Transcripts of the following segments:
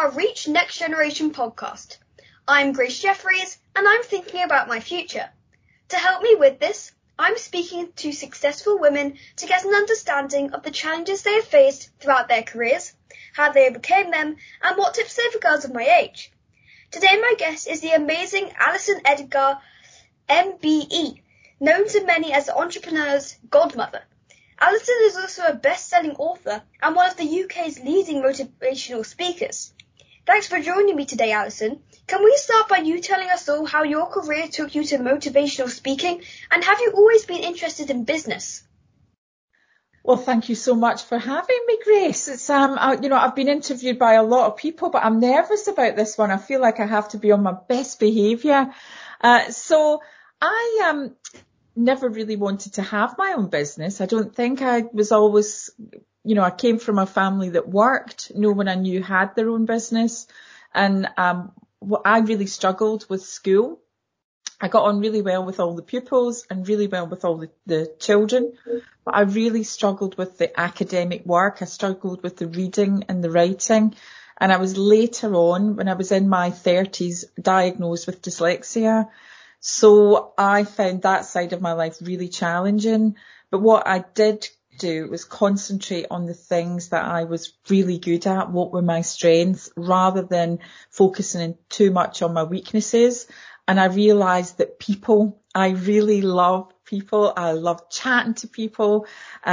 our Reach Next Generation podcast. I'm Grace Jeffries and I'm thinking about my future. To help me with this, I'm speaking to successful women to get an understanding of the challenges they have faced throughout their careers, how they overcame them, and what tips they have for girls of my age. Today my guest is the amazing Alison Edgar, MBE, known to many as the entrepreneur's godmother. Alison is also a best-selling author and one of the UK's leading motivational speakers. Thanks for joining me today, Alison. Can we start by you telling us all how your career took you to motivational speaking, and have you always been interested in business? Well, thank you so much for having me, Grace. It's I've been interviewed by a lot of people, but I'm nervous about this one. I feel like I have to be on my best behaviour. So I never really wanted to have my own business. I don't think I was always, I came from a family that worked. No one I knew had their own business. And I really struggled with school. I got on really well with all the pupils and really well with all the children. But I really struggled with the academic work. I struggled with the reading and the writing. And I was later on, when I was in my 30s, diagnosed with dyslexia. So I found that side of my life really challenging. But what I did do was concentrate on the things that I was really good at, what were my strengths, rather than focusing too much on my weaknesses. And I realised that I really love people. I love chatting to people.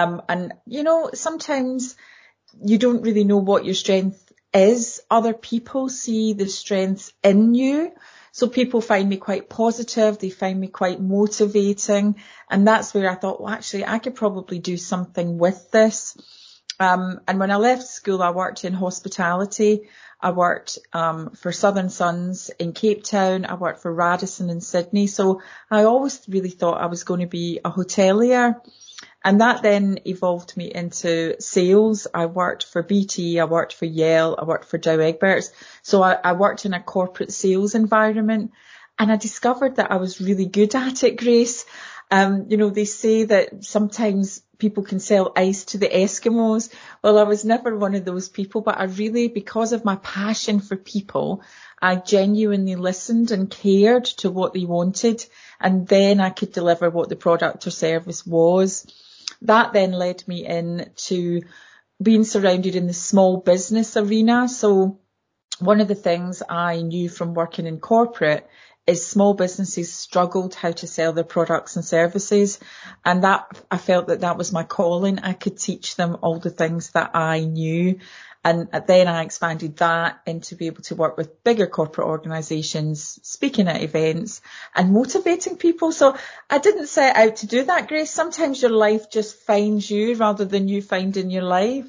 Sometimes you don't really know what your strength is. Other people see the strengths in you. So people find me quite positive. They find me quite motivating. And that's where I thought, well, actually, I could probably do something with this. And when I left school, I worked in hospitality. I worked for Southern Suns in Cape Town. I worked for Radisson in Sydney. So I always really thought I was going to be a hotelier. And that then evolved me into sales. I worked for BT, I worked for Yale, I worked for Dow Egberts. So I worked in a corporate sales environment, and I discovered that I was really good at it, Grace. They say that sometimes people can sell ice to the Eskimos. Well, I was never one of those people, but I really, because of my passion for people, I genuinely listened and cared to what they wanted, and then I could deliver what the product or service was. That then led me into being surrounded in the small business arena. So one of the things I knew from working in corporate is small businesses struggled how to sell their products and services. And that I felt that was my calling. I could teach them all the things that I knew. And then I expanded that into be able to work with bigger corporate organisations, speaking at events and motivating people. So I didn't set out to do that, Grace. Sometimes your life just finds you rather than you finding your life.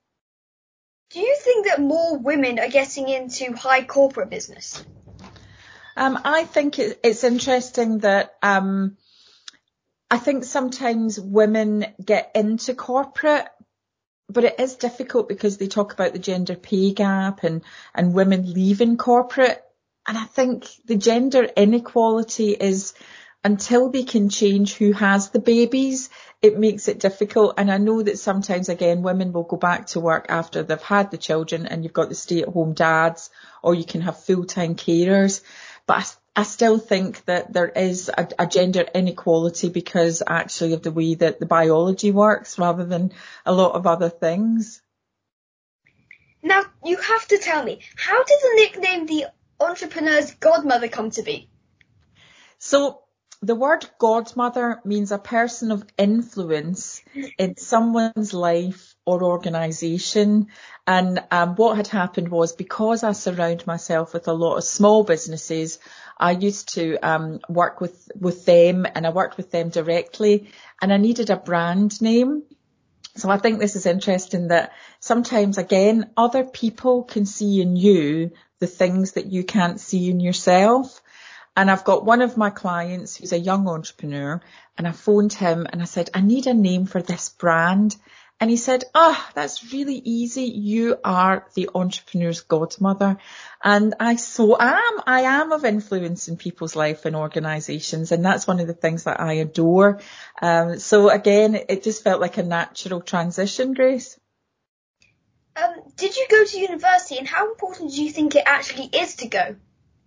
Do you think that more women are getting into high corporate business? I think it's interesting that I think sometimes women get into corporate, but it is difficult because they talk about the gender pay gap and women leaving corporate. And I think the gender inequality is, until they can change who has the babies, it makes it difficult. And I know that sometimes, again, women will go back to work after they've had the children, and you've got the stay-at-home dads, or you can have full-time carers. But I still think that there is a gender inequality because actually of the way that the biology works rather than a lot of other things. Now, you have to tell me, how did the nickname the entrepreneur's godmother come to be? So the word godmother means a person of influence in someone's life or organisation. And what had happened was, because I surround myself with a lot of small businesses, I used to work with them, and I worked with them directly, and I needed a brand name. So I think this is interesting that sometimes, again, other people can see in you the things that you can't see in yourself. And I've got one of my clients who's a young entrepreneur, and I phoned him and I said, I need a name for this brand. And he said, that's really easy. You are the entrepreneur's godmother. And I am of influence in people's life and organisations. And that's one of the things that I adore. So again, it just felt like a natural transition, Grace. Did you go to university, and how important do you think it actually is to go?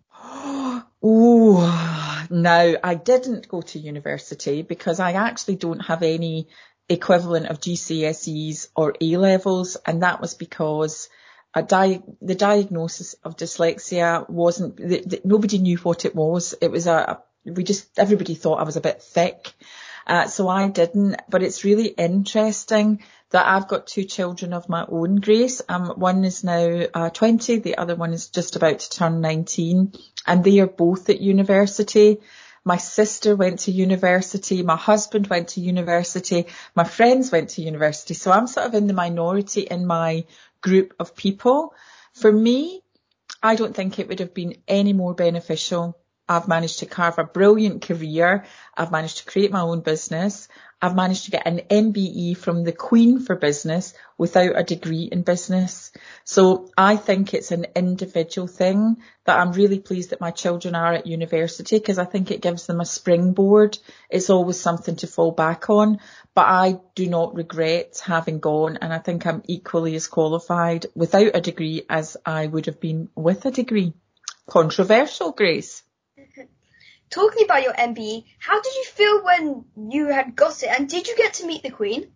Oh, no, I didn't go to university because I actually don't have any equivalent of GCSEs or A-levels, and that was because the diagnosis of dyslexia wasn't, nobody knew what it was. It was everybody thought I was a bit thick. So I didn't, but it's really interesting that I've got two children of my own, Grace. One is now 20, the other one is just about to turn 19, and they are both at university. My sister went to university, my husband went to university, my friends went to university. So I'm sort of in the minority in my group of people. For me, I don't think it would have been any more beneficial. I've managed to carve a brilliant career. I've managed to create my own business. I've managed to get an MBE from the Queen for business without a degree in business. So I think it's an individual thing, that I'm really pleased that my children are at university because I think it gives them a springboard. It's always something to fall back on, but I do not regret having gone, and I think I'm equally as qualified without a degree as I would have been with a degree. Controversial, Grace. Talking about your MBE, how did you feel when you had got it, and did you get to meet the Queen?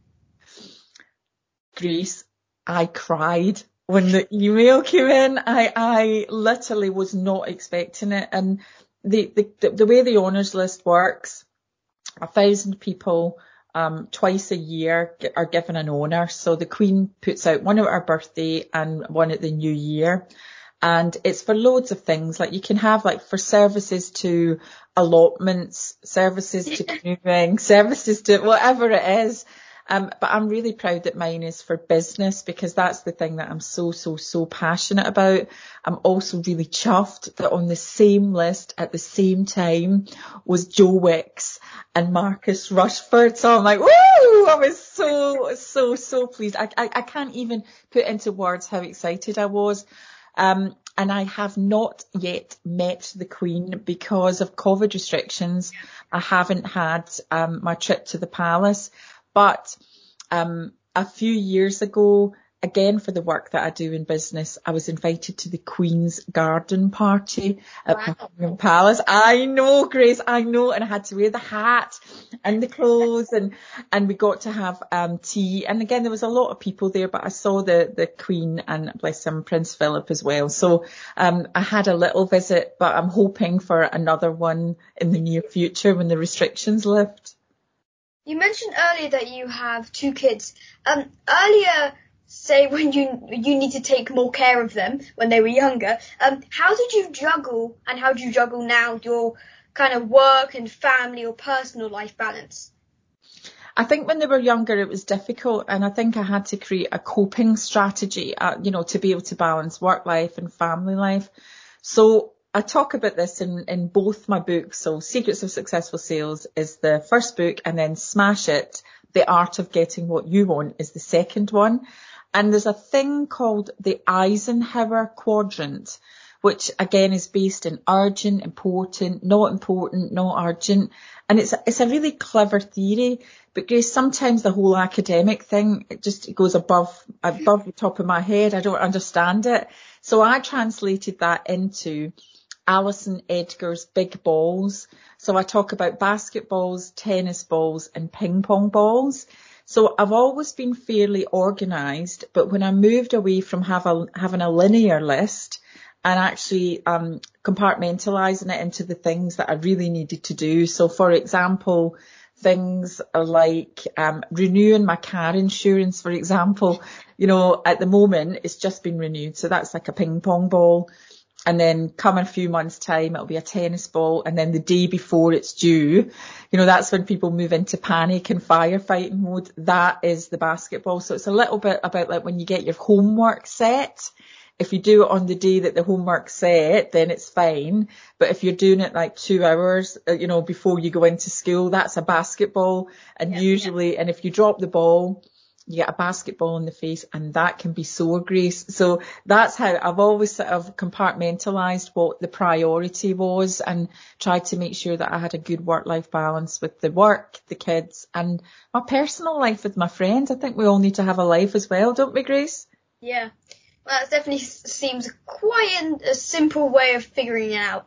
Grace, I cried when the email came in. I literally was not expecting it. And the way the honours list works, 1,000 people twice a year are given an honour. So the Queen puts out one at her birthday and one at the New Year. And it's for loads of things. Like you can have like for services to allotments, services to canoeing, services to whatever it is. But I'm really proud that mine is for business because that's the thing that I'm so passionate about. I'm also really chuffed that on the same list at the same time was Joe Wicks and Marcus Rushford. So I'm like, woo! I was so pleased. I can't even put into words how excited I was. And I have not yet met the Queen because of COVID restrictions. I haven't had my trip to the palace, but a few years ago, again for the work that I do in business, I was invited to the Queen's garden party at Buckingham Palace. I know, Grace, I know, and I had to wear the hat and the clothes, and we got to have tea. And again, there was a lot of people there, but I saw the Queen and, bless him, Prince Philip as well. So I had a little visit, but I'm hoping for another one in the near future when the restrictions lift. You mentioned earlier that you have two kids. Earlier, say when you need to take more care of them when they were younger, how did you juggle, and how do you juggle now, your kind of work and family or personal life balance? I think when they were younger, it was difficult, and I think I had to create a coping strategy, to be able to balance work life and family life. So I talk about this in both my books. So Secrets of Successful Sales is the first book, and then Smash It, The Art of Getting What You Want is the second one. And there's a thing called the Eisenhower Quadrant, which again is based in urgent, important, not urgent. And it's a really clever theory. But Grace, sometimes the whole academic thing, it goes above the top of my head. I don't understand it. So I translated that into Alison Edgar's Big Balls. So I talk about basketballs, tennis balls and ping pong balls. So I've always been fairly organised, but when I moved away from having a linear list and actually compartmentalising it into the things that I really needed to do. So for example, things like renewing my car insurance, for example, at the moment it's just been renewed. So that's like a ping pong ball. And then come in a few months' time, it'll be a tennis ball. And then the day before it's due, that's when people move into panic and firefighting mode. That is the basketball. So it's a little bit about like when you get your homework set. If you do it on the day that the homework's set, then it's fine. But if you're doing it like 2 hours, before you go into school, that's a basketball. And and if you drop the ball, you get a basketball in the face, and that can be sore, Grace. So that's how I've always sort of compartmentalised what the priority was and tried to make sure that I had a good work-life balance with the work, the kids, and my personal life with my friends. I think we all need to have a life as well, don't we, Grace? Yeah. Well, that definitely seems quite a simple way of figuring it out.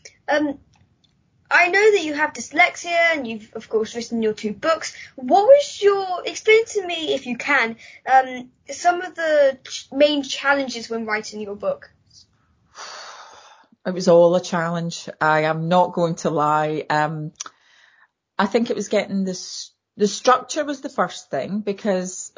I know that you have dyslexia and you've, of course, written your 2 books. Explain to me, if you can, some of the main challenges when writing your book. It was all a challenge. I am not going to lie. I think it was getting the structure was the first thing, because,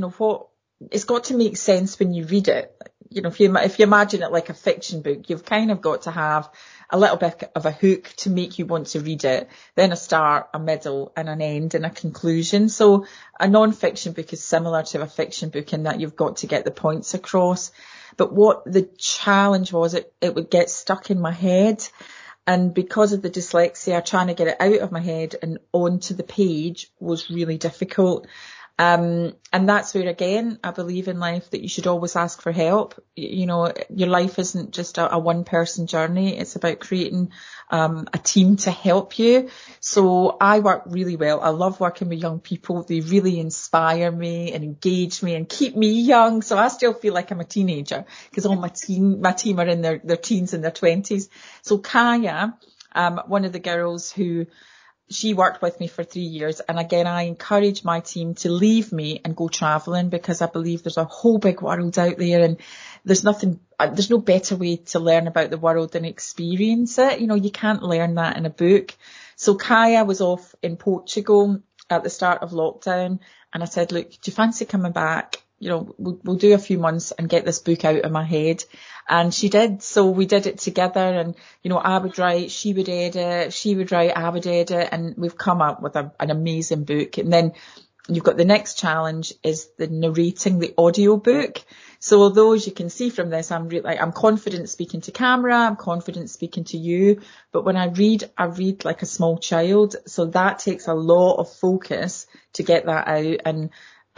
it's got to make sense when you read it. If you imagine it like a fiction book, you've kind of got to have a little bit of a hook to make you want to read it, then a start, a middle and an end and a conclusion. So a non-fiction book is similar to a fiction book in that you've got to get the points across. But what the challenge was, it would get stuck in my head. And because of the dyslexia, trying to get it out of my head and onto the page was really difficult. And that's where, again, I believe in life that you should always ask for help. Your life isn't just a one-person journey. It's about creating a team to help you. So I work really well. I love working with young people. They really inspire me and engage me and keep me young. So I still feel like I'm a teenager, because all my team are in their teens and their 20s. So Kaya, one of the girls she worked with me for 3 years. And again, I encourage my team to leave me and go traveling, because I believe there's a whole big world out there, and there's no better way to learn about the world than experience it. You can't learn that in a book. So Kaya was off in Portugal at the start of lockdown, and I said, look, do you fancy coming back? We'll do a few months and get this book out of my head. And she did. So we did it together, and, I would write, she would edit, she would write, I would edit, and we've come up with an amazing book. And then you've got the next challenge is the narrating the audio book. So although, as you can see from this, I'm confident speaking to camera, I'm confident speaking to you, but when I read like a small child. So that takes a lot of focus to get that out. And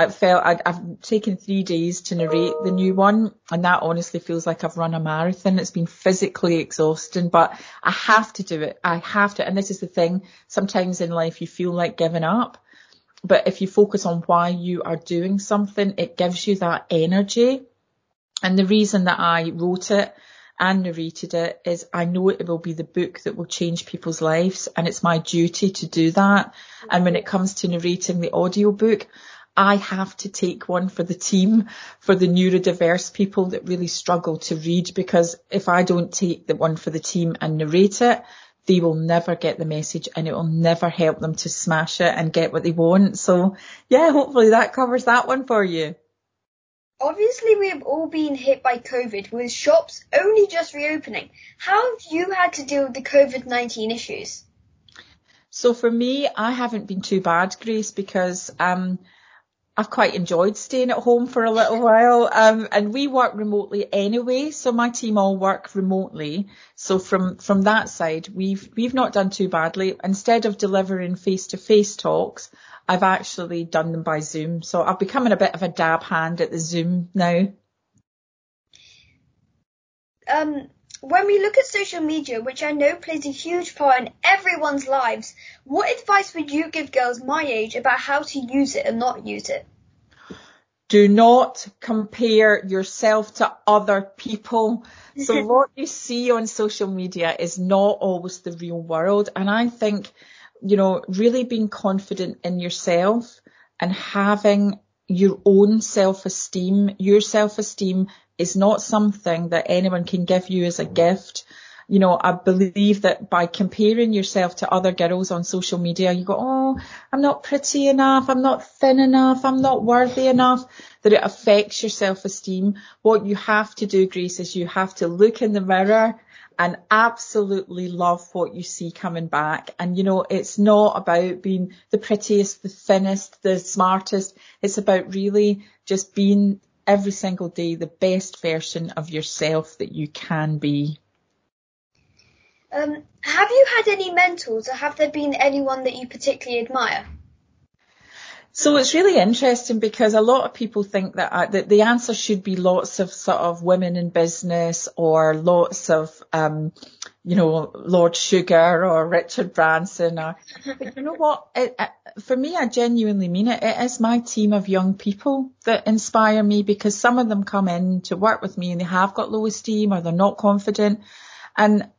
I've taken 3 days to narrate the new one, and that honestly feels like I've run a marathon. It's been physically exhausting, but I have to do it. I have to. And this is the thing. Sometimes in life you feel like giving up, but if you focus on why you are doing something, it gives you that energy. And the reason that I wrote it and narrated it is I know it will be the book that will change people's lives, and it's my duty to do that. And when it comes to narrating the audiobook, I have to take one for the team, for the neurodiverse people that really struggle to read, because if I don't take the one for the team and narrate it, they will never get the message, and it will never help them to smash it and get what they want. So yeah, hopefully that covers that one for you. Obviously, we have all been hit by COVID, with shops only just reopening. How have you had to deal with the COVID-19 issues? So for me, I haven't been too bad, Grace, because I've quite enjoyed staying at home for a little while, and we work remotely anyway. So my team all work remotely. So from that side, we've not done too badly. Instead of delivering face-to-face talks, I've actually done them by Zoom. So I've become a bit of a dab hand at the Zoom now. When we look at social media, which I know plays a huge part in everyone's lives, what advice would you give girls my age about how to use it and not use it? Do not compare yourself to other people. So what you see on social media is not always the real world. And I think, really being confident in yourself and having your own self-esteem. Your self-esteem is not something that anyone can give you as a gift. I believe that by comparing yourself to other girls on social media, you go, oh, I'm not pretty enough, I'm not thin enough, I'm not worthy enough, that it affects your self-esteem. What you have to do, Grace, is you have to look in the mirror and absolutely love what you see coming back. And, it's not about being the prettiest, the thinnest, the smartest. It's about really just being every single day the best version of yourself that you can be. Have you had any mentors, or have there been anyone that you particularly admire? So it's really interesting, because a lot of people think that the answer should be lots of sort of women in business, or lots of Lord Sugar or Richard Branson. But you know what? For me, I genuinely mean it. It is my team of young people that inspire me, because some of them come in to work with me and they have got low esteem or they're not confident. And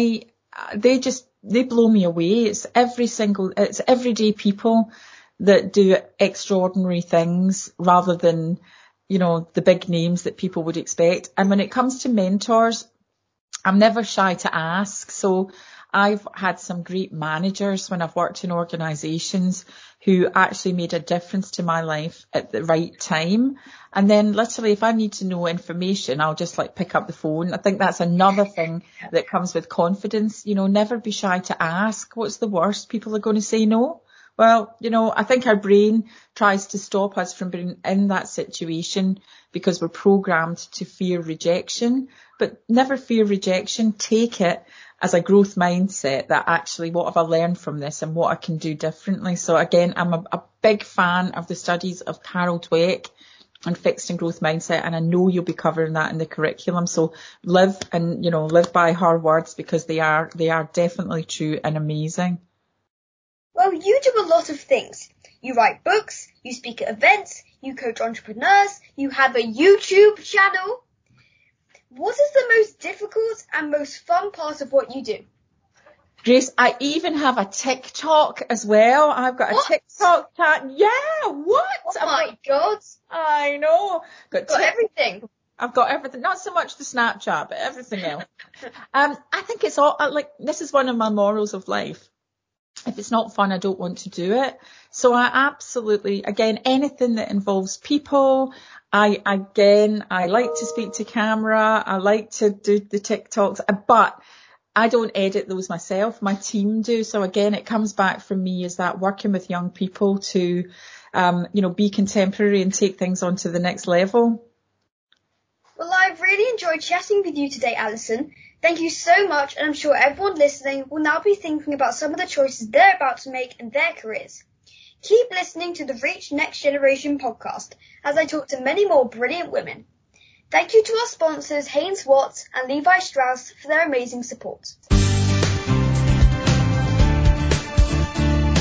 they blow me away. It's everyday people that do extraordinary things rather than, the big names that people would expect. And when it comes to mentors, I'm never shy to ask. So I've had some great managers when I've worked in organisations who actually made a difference to my life at the right time. And then literally, if I need to know information, I'll just pick up the phone. I think that's another thing that comes with confidence. Never be shy to ask. What's the worst? People are going to say no. Well, I think our brain tries to stop us from being in that situation because we're programmed to fear rejection, but never fear rejection. Take it as a growth mindset that actually, what have I learned from this and what I can do differently? So again, I'm a big fan of the studies of Carol Dweck and fixed and growth mindset. And I know you'll be covering that in the curriculum. So live by her words, because they are definitely true and amazing. Well, you do a lot of things. You write books, you speak at events, you coach entrepreneurs, you have a YouTube channel. What is the most difficult and most fun part of what you do? Grace, I even have a TikTok as well. I've got a TikTok chat. Yeah, what? Oh my God. I know. Got everything. I've got everything. Not so much the Snapchat, but everything else. I think it's all, this is one of my morals of life. If it's not fun, I don't want to do it. So I absolutely, again, anything that involves people, I like to speak to camera. I like to do the TikToks, but I don't edit those myself. My team do. So again, it comes back from me is that working with young people to, be contemporary and take things on to the next level. Well, I've really enjoyed chatting with you today, Alison. Thank you so much, and I'm sure everyone listening will now be thinking about some of the choices they're about to make in their careers. Keep listening to the Reach Next Generation podcast as I talk to many more brilliant women. Thank you to our sponsors Haynes Watts and Levi Strauss for their amazing support.